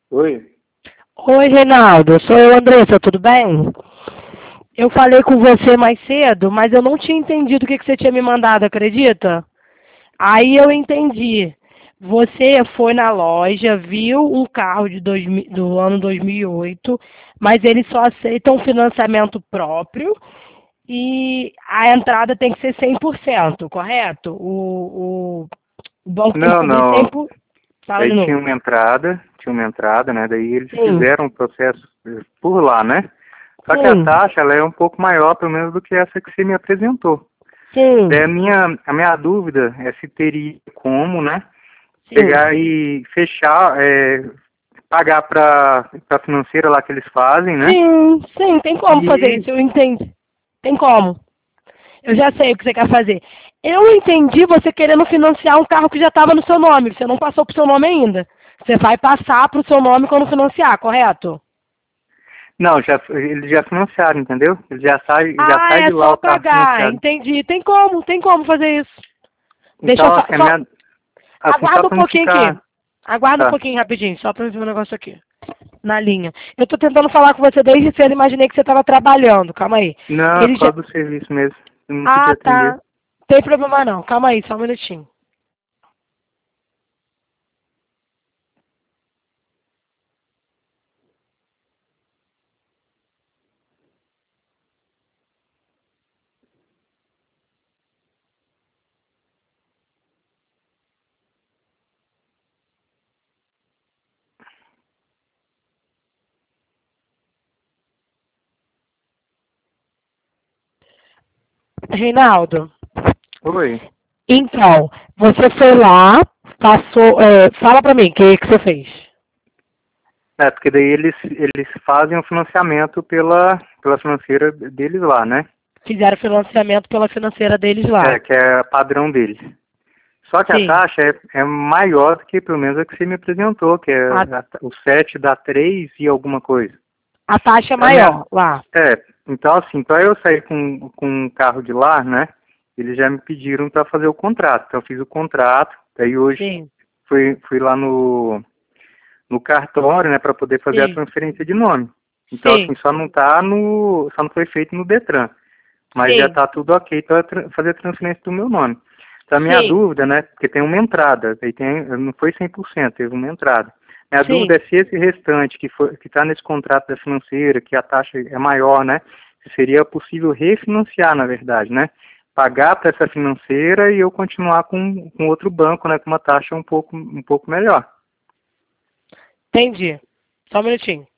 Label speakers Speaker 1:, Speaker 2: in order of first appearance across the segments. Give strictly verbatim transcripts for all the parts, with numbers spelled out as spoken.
Speaker 1: Oi?
Speaker 2: Oi, Reinaldo, sou eu, Andressa, tudo bem? Eu falei com você mais cedo, mas eu não tinha entendido o que que você tinha me mandado, acredita? Aí eu entendi. Você foi na loja, viu um carro de dois mil do ano dois mil e oito, mas eles só aceitam financiamento próprio e a entrada tem que ser cem por cento, correto? O, o, o banco tem que
Speaker 1: Não,
Speaker 2: cobrir cem
Speaker 1: não.
Speaker 2: por cento. Fala
Speaker 1: Aí
Speaker 2: de
Speaker 1: tinha
Speaker 2: novo.
Speaker 1: uma entrada, tinha uma entrada, né? Daí eles
Speaker 2: Sim,
Speaker 1: fizeram o processo eh, por lá, né? Só que a
Speaker 2: sim,
Speaker 1: taxa, ela é um pouco maior, pelo menos, do que essa que você me apresentou. Daí a
Speaker 2: sim,
Speaker 1: minha, a minha dúvida é se teria como, né?
Speaker 2: sim.
Speaker 1: Pegar e fechar, é, pagar para a financeira lá que eles fazem, né?
Speaker 2: Sim, sim, tem como fazer
Speaker 1: E
Speaker 2: isso, eu entendi. Tem como. Eu já sei o que você quer fazer. Eu entendi você querendo financiar um carro que já estava no seu nome. Você não passou para o seu nome ainda. Você vai passar para o seu nome quando financiar, correto?
Speaker 1: não, já, eles já financiaram, entendeu? Eles já sai, já
Speaker 2: Ah,
Speaker 1: sai
Speaker 2: é
Speaker 1: de lá
Speaker 2: só
Speaker 1: o carro
Speaker 2: pagar.
Speaker 1: financiado.
Speaker 2: Entendi. Tem como, tem como fazer isso. Deixa eu
Speaker 1: Então,
Speaker 2: só,
Speaker 1: assim, a
Speaker 2: só
Speaker 1: minha, assim, só
Speaker 2: aguarda um
Speaker 1: para não
Speaker 2: pouquinho aqui.
Speaker 1: ficar.
Speaker 2: Aguarda um
Speaker 1: Tá.
Speaker 2: pouquinho rapidinho, só para eu ver um negócio aqui. Na linha. Eu tô tentando falar com você desde cedo, imaginei que você estava trabalhando. Calma aí.
Speaker 1: Não, é
Speaker 2: Ele
Speaker 1: por
Speaker 2: já.
Speaker 1: causa do serviço mesmo. Eu não podia
Speaker 2: Ah,
Speaker 1: atender.
Speaker 2: tá. Tem problema não. Calma aí, só um minutinho. Reinaldo,
Speaker 1: Oi.
Speaker 2: então, você foi lá, passou. É, fala pra mim, o que, que você fez?
Speaker 1: É, porque daí eles, eles fazem o financiamento pela, pela financeira deles lá, né?
Speaker 2: Fizeram financiamento pela financeira deles lá.
Speaker 1: É, que é padrão deles. Só que a
Speaker 2: Sim.
Speaker 1: taxa é, é maior do que pelo menos a que você me apresentou, que é
Speaker 2: A,
Speaker 1: a- o sete dá três e alguma coisa.
Speaker 2: a taxa é
Speaker 1: A minha,
Speaker 2: maior lá.
Speaker 1: é, então assim, para eu sair com, com um carro de lá, né? Eles já me pediram para fazer o contrato. Então eu fiz o contrato, daí hoje
Speaker 2: Sim,
Speaker 1: fui, fui lá no, no cartório, né, para poder fazer a
Speaker 2: sim,
Speaker 1: transferência de nome. Então,
Speaker 2: sim,
Speaker 1: assim, só não tá no, só não foi feito no Detran, mas já
Speaker 2: sim,
Speaker 1: tá tudo ok para tra fazer a transferência do meu nome. Então, a minha
Speaker 2: sim,
Speaker 1: dúvida, né, porque tem uma entrada, aí tem, não foi cem por cento, teve uma entrada. Minha dúvida
Speaker 2: sim.
Speaker 1: é se esse restante que foi, que está nesse contrato da financeira, que a taxa é maior, né, se seria possível refinanciar, na verdade, né, pagar para essa financeira e eu continuar com, com outro banco, né, com uma taxa um pouco, um pouco melhor.
Speaker 2: Entendi. Só um minutinho.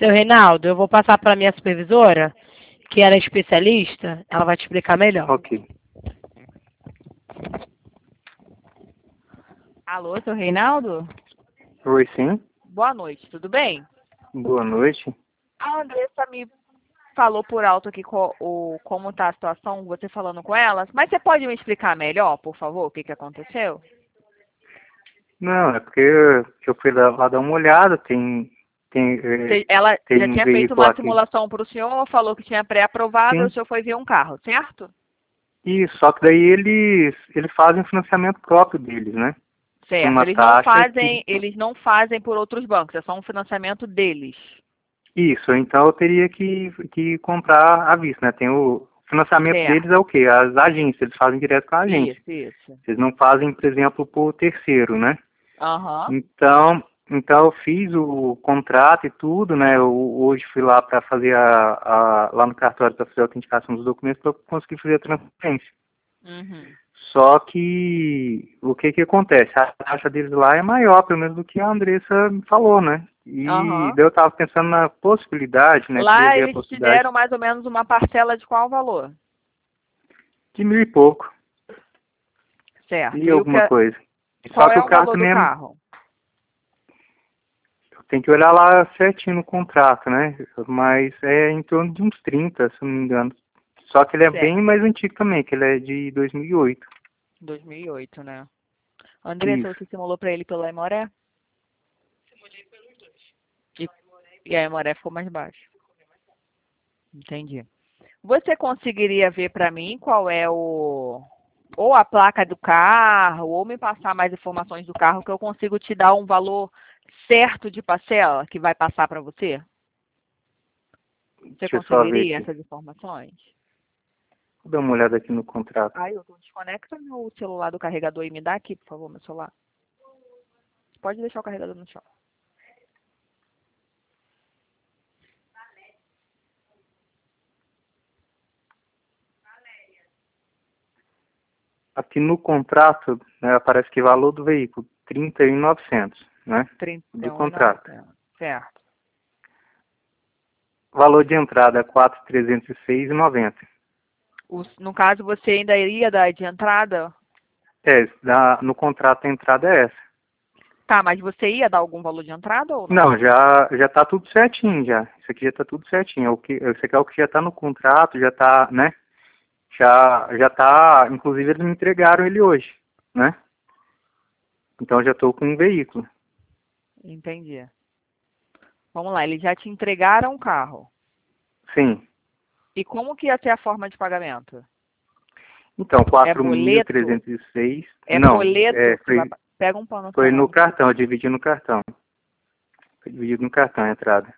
Speaker 2: Seu Reinaldo, eu vou passar para minha supervisora, que ela é especialista, ela vai te explicar melhor.
Speaker 1: Ok.
Speaker 3: Alô, seu Reinaldo?
Speaker 1: Oi, sim.
Speaker 3: Boa noite, tudo bem?
Speaker 1: Boa noite.
Speaker 3: A Andressa me falou por alto aqui co o, como está a situação, você falando com elas, mas você pode me explicar melhor, por favor, o que, que aconteceu?
Speaker 1: Não, é porque eu fui lá, lá dar uma olhada, tem, tem, é,
Speaker 3: Você- Ela
Speaker 1: tem
Speaker 3: já
Speaker 1: um
Speaker 3: tinha feito
Speaker 1: veículo
Speaker 3: uma
Speaker 1: aqui.
Speaker 3: simulação para o senhor, falou que tinha pré-aprovado e
Speaker 1: Sim.
Speaker 3: o senhor foi ver um carro, certo?
Speaker 1: Isso, só que daí eles, eles fazem o financiamento próprio deles, né?
Speaker 3: Certo.
Speaker 1: Uma
Speaker 3: Eles não
Speaker 1: taxa
Speaker 3: fazem,
Speaker 1: que...
Speaker 3: eles não fazem por outros bancos, é só um financiamento deles.
Speaker 1: Isso, então eu teria que, que comprar à vista, né? Tem o financiamento
Speaker 3: Certo.
Speaker 1: deles é o quê? As agências, eles fazem direto com a agência.
Speaker 3: Isso, isso.
Speaker 1: Eles não fazem, por exemplo, por terceiro, né?
Speaker 3: Aham.
Speaker 1: Então, então eu fiz o contrato e tudo, né? Eu hoje fui lá para fazer a, a lá no cartório para fazer a autenticação dos documentos para conseguir fazer a transferência.
Speaker 3: Uhum.
Speaker 1: Só que o que que acontece? A taxa deles lá é maior, pelo menos do que a Andressa me falou, né? E
Speaker 3: Aham.
Speaker 1: daí eu estava pensando na possibilidade, né? Queria
Speaker 3: Lá
Speaker 1: ver a
Speaker 3: eles te
Speaker 1: possibilidade
Speaker 3: deram mais ou menos uma parcela de qual valor?
Speaker 1: de mil e pouco
Speaker 3: Certo.
Speaker 1: e
Speaker 3: E o que,
Speaker 1: alguma coisa. Só
Speaker 3: qual
Speaker 1: que
Speaker 3: é
Speaker 1: o
Speaker 3: o
Speaker 1: carro
Speaker 3: valor do
Speaker 1: também é,
Speaker 3: carro?
Speaker 1: tem que olhar lá certinho no contrato, né? Mas é em torno de uns trinta, se não me engano. Só que ele é
Speaker 3: Certo.
Speaker 1: bem mais antigo também, que ele é de dois mil e oito.
Speaker 3: dois mil e oito, né? Andressa,
Speaker 1: Isso.
Speaker 3: você simulou para ele pela Aimoré? Simulei pelos dois. E, e a Aimoré ficou mais baixa. Entendi. Você conseguiria ver para mim qual é o... ou a placa do carro, ou me passar mais informações do carro que eu consigo te dar um valor certo de parcela que vai passar para você? Você
Speaker 1: Deixa eu só ver
Speaker 3: conseguiria
Speaker 1: aqui.
Speaker 3: essas informações?
Speaker 1: Vou dar uma olhada aqui no contrato.
Speaker 3: Ah, eu desconecta meu celular do carregador e me dá aqui, por favor, meu celular. Pode deixar o carregador no chão.
Speaker 1: Aqui no contrato, né, aparece que valor do veículo, trinta e um mil e novecentos, né?
Speaker 3: trinta e
Speaker 1: Do
Speaker 3: um e
Speaker 1: contrato.
Speaker 3: novecentos. Certo.
Speaker 1: Valor de entrada é quatro mil trezentos e seis reais e noventa centavos.
Speaker 3: Os- no caso, você ainda iria dar de entrada?
Speaker 1: É, da, no contrato a entrada é essa.
Speaker 3: Tá, mas você ia dar algum valor de entrada ou não?
Speaker 1: Não, já já tá tudo certinho já. Isso aqui já tá tudo certinho. É o que, isso aqui é o que já tá no contrato, já tá, né? Já já tá, inclusive eles me entregaram ele hoje, né? Então eu já tô com um veículo.
Speaker 3: Entendi. Vamos lá, eles já te entregaram o carro.
Speaker 1: Sim.
Speaker 3: E como que ia ser a forma de pagamento?
Speaker 1: Então,
Speaker 3: É
Speaker 1: quatro mil
Speaker 3: boleto?
Speaker 1: trezentos e seis.
Speaker 3: É
Speaker 1: Não,
Speaker 3: boleto?
Speaker 1: é,
Speaker 3: que vai...
Speaker 1: foi,
Speaker 3: Pega um pano
Speaker 1: foi
Speaker 3: só,
Speaker 1: no
Speaker 3: não.
Speaker 1: cartão, eu dividi no cartão. Foi dividido no cartão a entrada.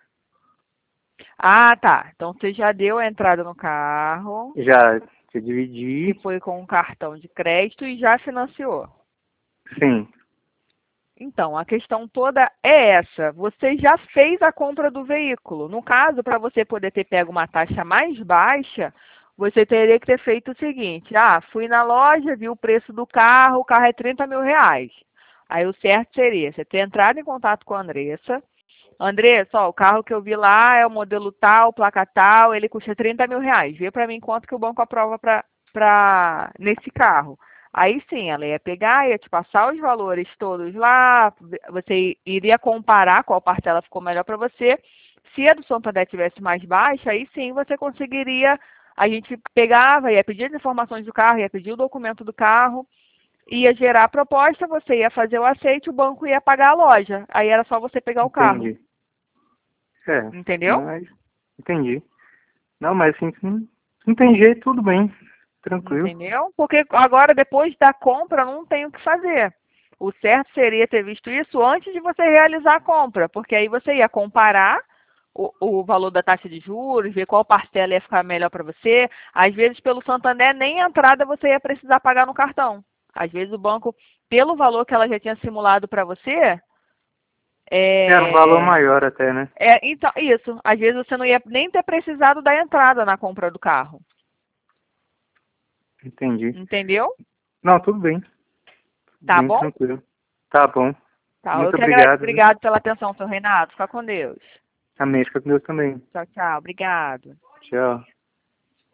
Speaker 3: Ah, tá. Então você já deu a entrada no carro,
Speaker 1: Já se
Speaker 3: e
Speaker 1: dividi,
Speaker 3: foi com um cartão de crédito e já financiou.
Speaker 1: sim.
Speaker 3: Então, a questão toda é essa. Você já fez a compra do veículo. No caso, para você poder ter pego uma taxa mais baixa, você teria que ter feito o seguinte. Ah, fui na loja, vi o preço do carro, o carro é trinta mil reais. Aí o certo seria você ter entrado em contato com a Andressa. Andressa, ó, o carro que eu vi lá é o modelo tal, placa tal, ele custa trinta mil reais. Vê para mim quanto que o banco aprova pra, pra, nesse carro. Aí sim, ela ia pegar, ia te passar os valores todos lá, você iria comparar qual parcela ficou melhor para você. Se a do Santander tivesse mais baixa, aí sim você conseguiria, a gente pegava, ia pedir as informações do carro, ia pedir o documento do carro, ia gerar a proposta, você ia fazer o aceite, o banco ia pagar a loja. Aí era só você pegar o carro.
Speaker 1: Entendi. É,
Speaker 3: Entendeu?
Speaker 1: mas entendi. Não, mas assim, não, não tem jeito, tudo bem. Tranquilo.
Speaker 3: Entendeu? Porque agora, depois da compra, não tem o que fazer. O certo seria ter visto isso antes de você realizar a compra, porque aí você ia comparar o, o valor da taxa de juros, ver qual parcela ia ficar melhor para você. Às vezes, pelo Santander, nem a entrada você ia precisar pagar no cartão. Às vezes, o banco, pelo valor que ela já tinha simulado para você,
Speaker 1: Era um valor
Speaker 3: é,
Speaker 1: maior até, né?
Speaker 3: é, então, isso. Às vezes, você não ia nem ter precisado da entrada na compra do carro.
Speaker 1: Entendi.
Speaker 3: Entendeu?
Speaker 1: Não, tudo bem.
Speaker 3: Tá
Speaker 1: Bem
Speaker 3: bom?
Speaker 1: tranquilo. Tá bom.
Speaker 3: Tá, eu
Speaker 1: Muito
Speaker 3: que agradeço.
Speaker 1: obrigado. Viu?
Speaker 3: Obrigado pela atenção, seu Renato. Fica com Deus.
Speaker 1: Amém. Fica com Deus também.
Speaker 3: Tchau, tchau. Obrigado.
Speaker 1: Tchau.